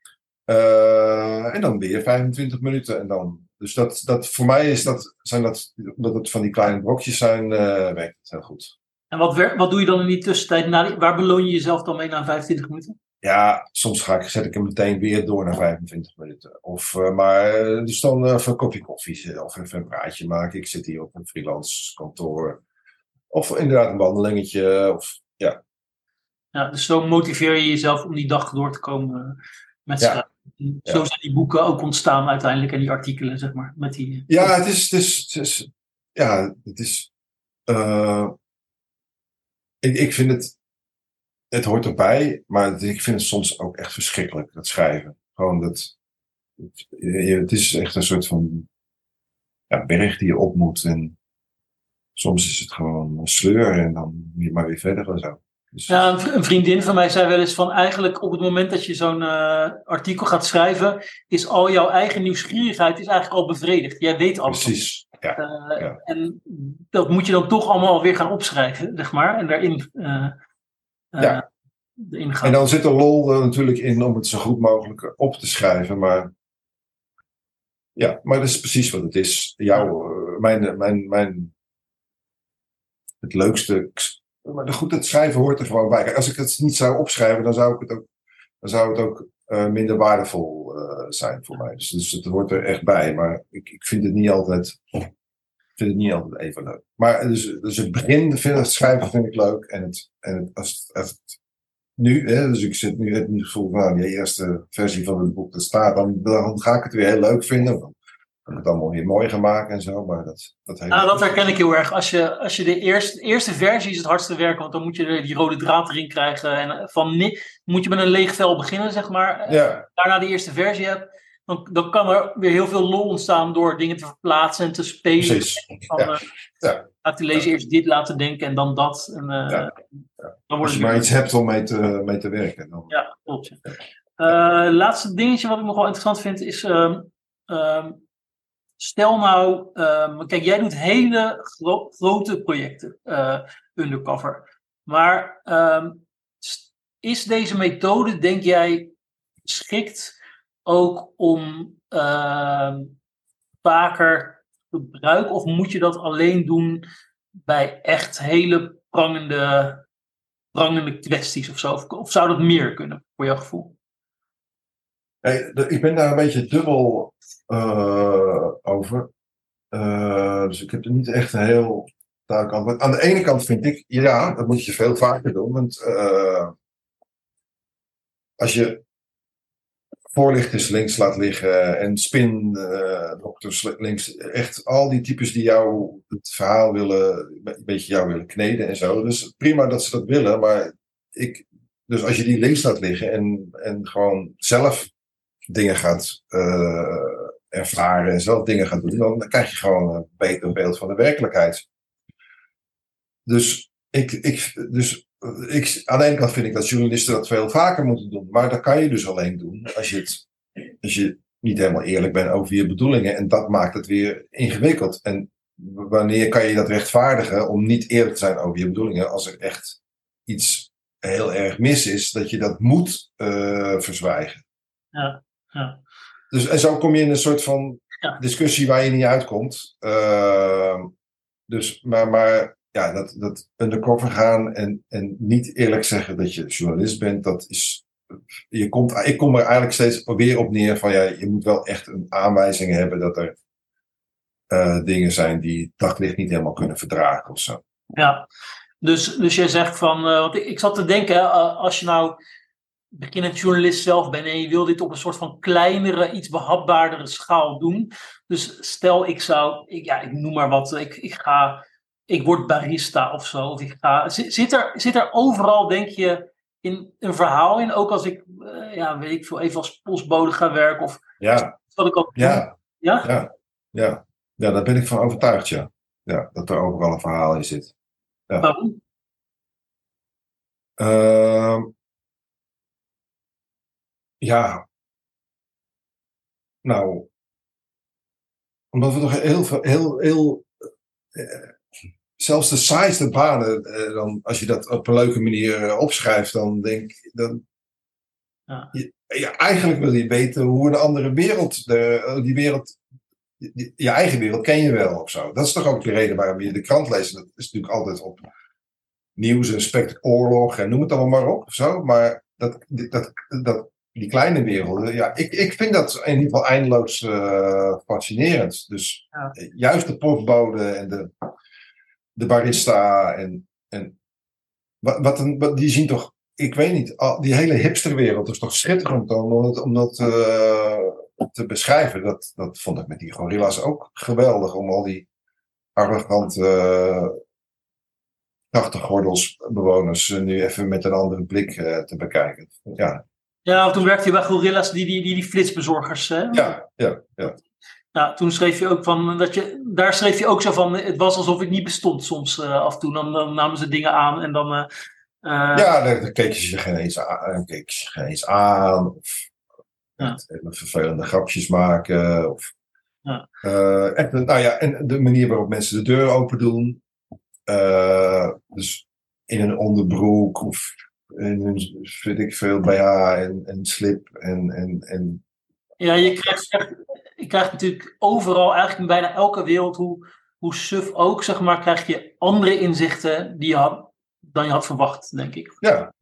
En dan weer 25 minuten. En dan, dus dat voor mij is dat het van die kleine brokjes zijn, werkt het heel goed. En wat doe je dan in die tussentijd? Waar beloon je jezelf dan mee na 25 minuten? Ja, soms zet ik hem meteen weer door naar 25 minuten. Dus dan even een kopje koffie of even een praatje maken. Ik zit hier op een freelance kantoor. Of inderdaad een wandelingetje. Ja. Ja, dus zo motiveer je jezelf om die dag door te komen met schrijven. Zo zijn die boeken ook ontstaan uiteindelijk en die artikelen, zeg maar. Ja, het is ik vind het hoort erbij, maar ik vind het soms ook echt verschrikkelijk, dat schrijven. Gewoon het is echt een soort van berg die je op moet. En soms is het gewoon een sleur en dan moet je maar weer verder en zo. Dus, ja, een vriendin van mij zei wel eens van eigenlijk op het moment dat je zo'n artikel gaat schrijven, is al jouw eigen nieuwsgierigheid is eigenlijk al bevredigd. Jij weet alles. Precies, ja. En dat moet je dan toch allemaal weer gaan opschrijven, zeg maar. En daarin erin gaan. En dan zit er lol natuurlijk in om het zo goed mogelijk op te schrijven. Maar dat is precies wat het is. Het leukste. Maar goed, het schrijven hoort er gewoon bij. Als ik het niet zou opschrijven, dan zou het ook minder waardevol zijn voor mij. Dus het hoort er echt bij. Maar ik vind het niet altijd even leuk. Maar dus het begin van het schrijven vind ik leuk. En als het nu, dus ik zit nu het gevoel van die eerste versie van het boek dat staat, dan ga ik het weer heel leuk vinden. Dan kan ik het allemaal weer mooi gaan maken en zo. Maar dat herken ik heel erg. Als je de eerste versie is het hardste werken, want dan moet je die rode draad erin krijgen. En moet je met een leeg vel beginnen, zeg maar. Ja. Daarna de eerste versie hebt. Dan kan er weer heel veel lol ontstaan door dingen te verplaatsen en te spelen. Precies. Laat de lezer eerst dit laten denken en dan dat. En, dan als je maar iets hebt om mee te werken. Dan... Ja, klopt. Laatste dingetje wat ik nog wel interessant vind is... stel nou... kijk, jij doet hele grote projecten undercover. Maar is deze methode, denk jij, geschikt ook om vaker te gebruiken? Of moet je dat alleen doen bij echt hele prangende kwesties of zo? Of zou dat meer kunnen, voor jouw gevoel? Ik ben daar een beetje dubbel over. Dus ik heb er niet echt een heel duidelijk antwoord. Aan de ene kant vind ik, ja, dat moet je veel vaker doen. Want als je voorlichters links laat liggen en spindokters links. Echt al die types die jou het verhaal een beetje jou willen kneden en zo. Dus prima dat ze dat willen, maar dus als je die links laat liggen en gewoon zelf dingen gaat ervaren en zelf dingen gaat doen, dan krijg je gewoon een beter beeld van de werkelijkheid. Dus aan de ene kant vind ik dat journalisten dat veel vaker moeten doen. Maar dat kan je dus alleen doen als je niet helemaal eerlijk bent over je bedoelingen. En dat maakt het weer ingewikkeld. En wanneer kan je dat rechtvaardigen om niet eerlijk te zijn over je bedoelingen? Als er echt iets heel erg mis is, dat je dat moet verzwijgen. Ja. Dus, en zo kom je in een soort van discussie waar je niet uitkomt. Maar ja, dat undercover gaan en niet eerlijk zeggen dat je journalist bent, dat is. Ik kom er eigenlijk steeds weer op neer van je moet wel echt een aanwijzing hebben dat er dingen zijn die het daglicht niet helemaal kunnen verdragen of zo. Ja, dus jij zegt van, want ik zat te denken, als je nou beginnend journalist zelf bent en je wil dit op een soort van kleinere, iets behapbaardere schaal doen. Dus stel ik noem maar wat, ik word barista of zo. Of zit er overal, denk je, in een verhaal in? Ook als ik, weet ik veel, even als postbode ga werken of wat ik ook doe. Ja, daar ben ik van overtuigd, ja. Ja, dat er overal een verhaal in zit. Ja. Waarom? Nou, omdat we toch heel zelfs de saaiste banen, dan, als je dat op een leuke manier opschrijft, dan denk ik, eigenlijk wil je weten hoe een andere wereld, die wereld, je eigen wereld ken je wel of zo. Dat is toch ook de reden waarom je de krant leest. Dat is natuurlijk altijd op nieuws en oorlog en noem het allemaal maar op of zo. Maar die kleine werelden, ik vind dat in ieder geval eindeloos fascinerend. Dus juist de postbode en de barista en die zien toch, ik weet niet, die hele hipsterwereld is toch schitterend om dat te beschrijven. Dat vond ik met die gorilla's ook geweldig, om al die arrogante grachtengordelsbewoners nu even met een andere blik te bekijken. Ja, toen werkte je bij gorilla's, die flitsbezorgers. Hè? Ja. Nou, toen schreef je ook van daar schreef je ook zo van, het was alsof ik niet bestond soms af en toe. Dan namen ze dingen aan en dan. Dan keken ze je geen eens aan. Of hele vervelende grapjes maken. Of, en de manier waarop mensen de deur open doen. Dus in een onderbroek of in een, weet ik veel, BH en slip en. Ja, je krijgt natuurlijk overal, eigenlijk in bijna elke wereld, hoe suf ook, zeg maar, krijg je andere inzichten dan je had verwacht, denk ik. Ja.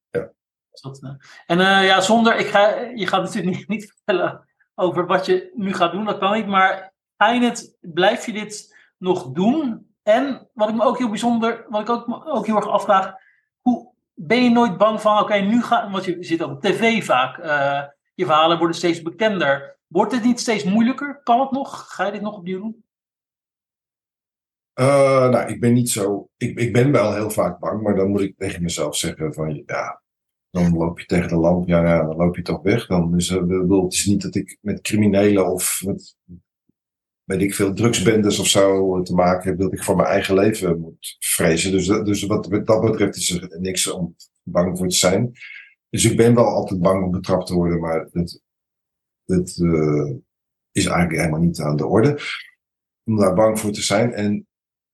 Je gaat natuurlijk niet vertellen over wat je nu gaat doen, dat kan niet, maar blijf je dit nog doen? En wat ik me ook ook heel erg afvraag, hoe ben je nooit bang van, want je zit op tv vaak, je verhalen worden steeds bekender. Wordt het niet steeds moeilijker? Kan het nog? Ga je dit nog opnieuw doen? Ik ben niet zo. Ik ben wel heel vaak bang, maar dan moet ik tegen mezelf zeggen van dan loop je tegen de lamp, dan loop je toch weg. Dan is het is niet dat ik met criminelen of met, weet ik veel, drugsbendes of zo te maken heb, dat ik voor mijn eigen leven moet vrezen. Dus wat dat betreft is er niks om bang voor te zijn. Dus ik ben wel altijd bang om betrapt te worden, maar dat is eigenlijk helemaal niet aan de orde. Om daar bang voor te zijn. En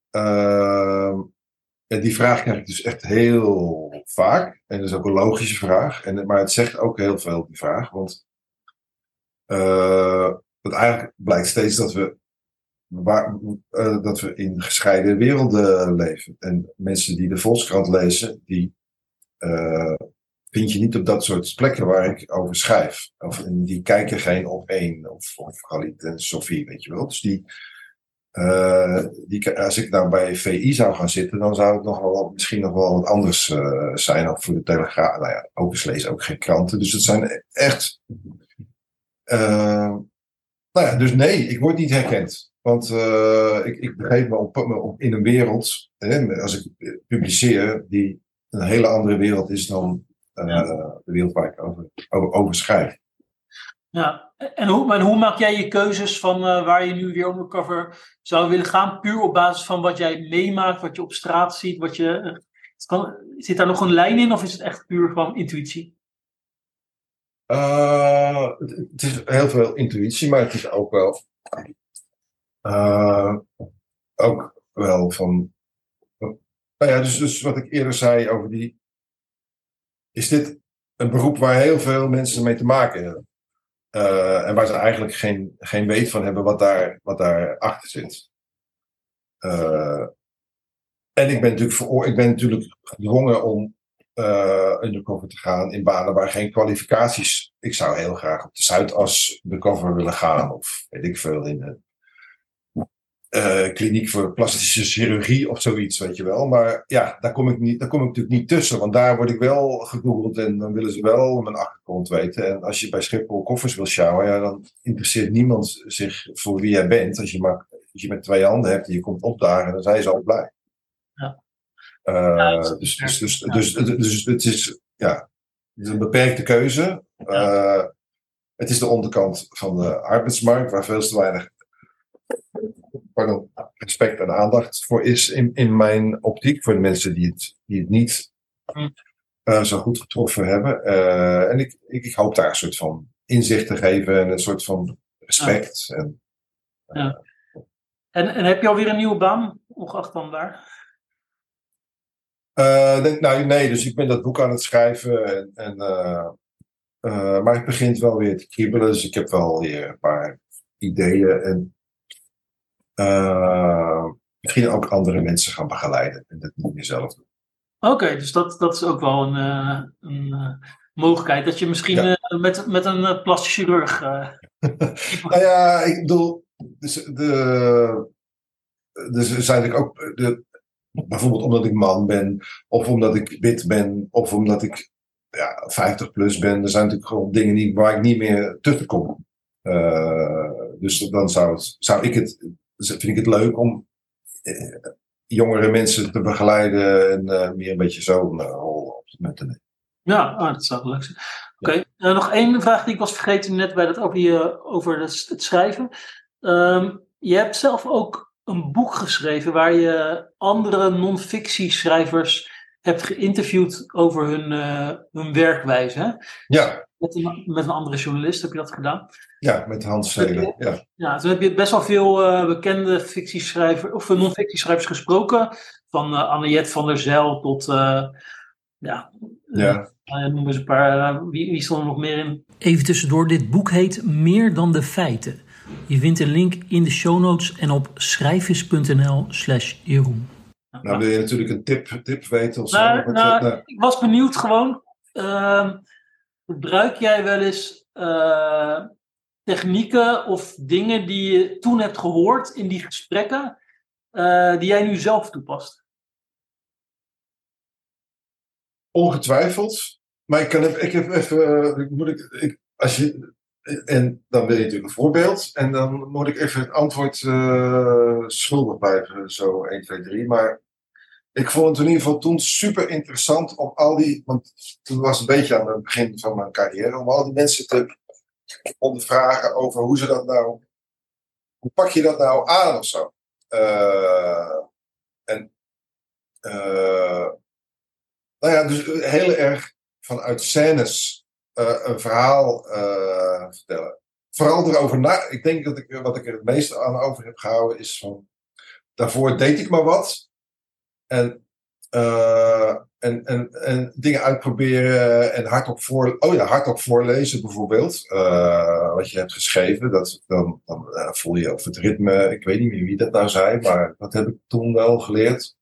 die vraag krijg ik dus echt heel vaak. En dat is ook een logische vraag. Maar het zegt ook heel veel, die vraag. Want eigenlijk blijkt steeds dat we in gescheiden werelden leven. En mensen die de Volkskrant lezen, die vind je niet op dat soort plekken waar ik over schrijf. Die kijken geen Op1 of Galit en Sophie, weet je wel. Dus als ik nou bij VI zou gaan zitten, dan zou het misschien nog wel wat anders zijn. Of voor de Telegraaf. Ook lees ook geen kranten. Dus het zijn echt Nou ja, dus nee, ik word niet herkend. Want ik begeef me in een wereld, als ik publiceer, die een hele andere wereld is dan de wereld waar ik over schrijf. Ja, en hoe maak jij je keuzes van waar je nu weer undercover zou willen gaan? Puur op basis van wat jij meemaakt, wat je op straat ziet, zit daar nog een lijn in of is het echt puur van intuïtie? Het is heel veel intuïtie, maar het is ook wel van. Nou ja, dus wat ik eerder zei over is dit een beroep waar heel veel mensen mee te maken hebben. En waar ze eigenlijk geen weet van hebben wat daar achter zit. En ik ben natuurlijk gedwongen om undercover te gaan in banen waar geen kwalificaties. Ik zou heel graag op de Zuidas undercover willen gaan, of weet ik veel, in een kliniek voor plastische chirurgie of zoiets, weet je wel. Maar ja, daar kom ik natuurlijk niet tussen, want daar word ik wel gegoogeld en dan willen ze wel mijn achtergrond weten. En als je bij Schiphol koffers wil sjouwen, ja, dan interesseert niemand zich voor wie jij bent. Als je met 2 handen hebt en je komt opdagen, dan zijn ze al blij. Ja. Dus het is een beperkte keuze. Het is de onderkant van de arbeidsmarkt, waar veel te weinig respect en aandacht voor is in mijn optiek. Voor de mensen die het niet zo goed getroffen hebben. En ik hoop daar een soort van inzicht te geven en een soort van respect. En heb je alweer een nieuwe baan, ongeacht dan daar? Nee, dus ik ben dat boek aan het schrijven. Maar het begint wel weer te kriebelen. Dus ik heb wel weer een paar ideeën. En misschien ook andere mensen gaan begeleiden. En dat niet meer zelf doen. Oké, dus dat is ook wel een mogelijkheid. Dat je misschien met een plastisch chirurg... Nou ja, ik bedoel... Dus er zijn ook... Bijvoorbeeld omdat ik man ben, of omdat ik wit ben, of omdat ik 50 plus ben. Er zijn natuurlijk gewoon dingen waar ik niet meer tussenkom. Dus dan vind ik het leuk om jongere mensen te begeleiden en meer een beetje zo'n rol op te nemen. Ja, dat zou wel leuk zijn. Oké. Nog één vraag die ik was vergeten net bij over het schrijven. Je hebt zelf ook een boek geschreven waar je andere non-fictieschrijvers hebt geïnterviewd over hun werkwijze. Hè? Ja. Met een andere journalist heb je dat gedaan. Ja, met Hans Zelen. Ja, toen heb je best wel veel bekende fictieschrijvers of non-fictieschrijvers gesproken. Van Anne-Jet van der Zijl tot noem eens een paar. Wie stond er nog meer in? Even tussendoor, dit boek heet Meer dan de feiten. Je vindt een link in de show notes en op schrijfvis.nl/Jeroen. Nou, wil je natuurlijk een tip weten of zo? Ik was benieuwd gewoon. Gebruik jij wel eens technieken of dingen die je toen hebt gehoord in die gesprekken, die jij nu zelf toepast? Ongetwijfeld. Maar ik heb even... En dan wil je natuurlijk een voorbeeld. En dan moet ik even het antwoord schuldig blijven. Zo 1, 2, 3. Maar ik vond het in ieder geval toen super interessant om want toen was het een beetje aan het begin van mijn carrière, om al die mensen te ondervragen over hoe pak je dat nou aan of zo. Dus heel erg vanuit scènes een verhaal vertellen. Vooral erover ik denk dat wat ik er het meeste aan over heb gehouden is van, daarvoor deed ik maar wat. En dingen uitproberen en hardop voorlezen bijvoorbeeld. Wat je hebt geschreven. Dan voel je of het ritme. Ik weet niet meer wie dat nou zei, maar dat heb ik toen wel geleerd.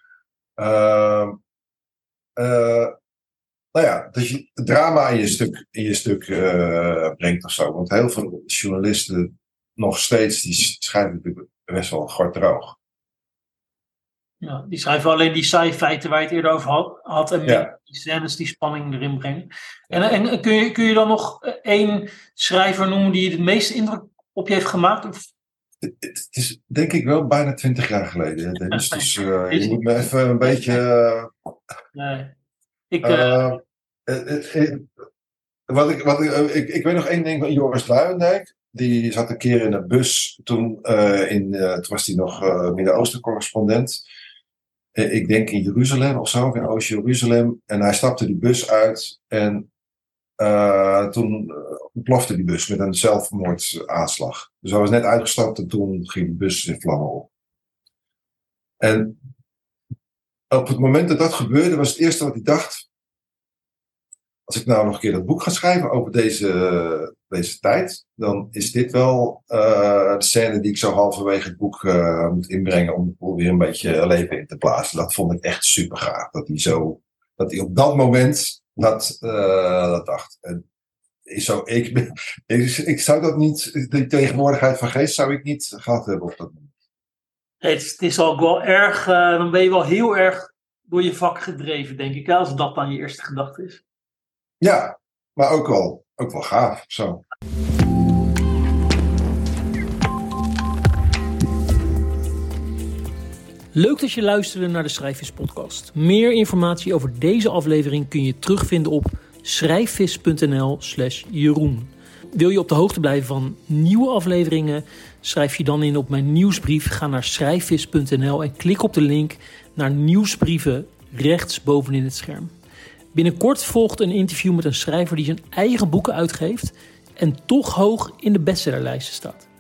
Dat je drama in je stuk brengt of zo. Want heel veel journalisten nog steeds, die schrijven natuurlijk best wel gordroog. Ja, die schrijven alleen die saaie feiten waar je het eerder over had en Ja. die scènes die spanning erin brengen. En kun je dan nog één schrijver noemen die het meeste indruk op je heeft gemaakt? Of? Het is denk ik wel bijna 20 jaar geleden, Dennis. Dus je moet me even een beetje... Nee. Ik weet nog één ding van Joris Luijendijk. Die zat een keer in een bus. Toen was hij nog Midden-Oosten correspondent. Ik denk in Jeruzalem of zo, in Oost-Jeruzalem. En hij stapte die bus uit. En toen ontplofte die bus met een zelfmoordaanslag. Dus hij was net uitgestapt en toen ging de bus in vlammen op. En op het moment dat dat gebeurde, was het eerste wat hij dacht: als ik nou nog een keer dat boek ga schrijven over deze tijd, dan is dit wel de scène die ik zo halverwege het boek moet inbrengen om weer een beetje leven in te plaatsen. Dat vond ik echt super gaaf. Dat hij op dat moment dat dacht. En ik zou dat niet, die tegenwoordigheid van geest zou ik niet gehad hebben op dat moment. Het is ook wel erg, dan ben je wel heel erg door je vak gedreven, denk ik, als dat dan je eerste gedachte is. Ja, maar ook wel gaaf. Zo. Leuk dat je luisterde naar de Schrijfvis podcast. Meer informatie over deze aflevering kun je terugvinden op schrijfvis.nl/Jeroen. Wil je op de hoogte blijven van nieuwe afleveringen? Schrijf je dan in op mijn nieuwsbrief. Ga naar schrijfvis.nl en klik op de link naar nieuwsbrieven rechts bovenin het scherm. Binnenkort volgt een interview met een schrijver die zijn eigen boeken uitgeeft en toch hoog in de bestsellerlijsten staat.